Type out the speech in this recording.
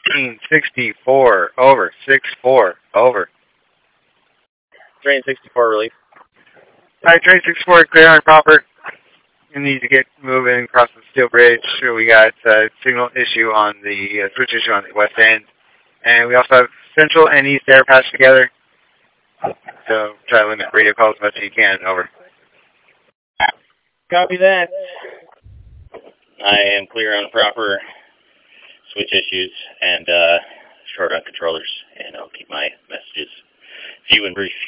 Train 64, over. 6-4, over. Train 64, relief. Alright, Train 64, clear and proper. We need to get moving across the steel bridge. We got signal issue on the switch issue on the west end. And we also have central and east air patched together. So try to limit radio calls as much as you can, over. Copy that. I am clear on proper switch issues and short on controllers, and I'll keep my messages few and brief.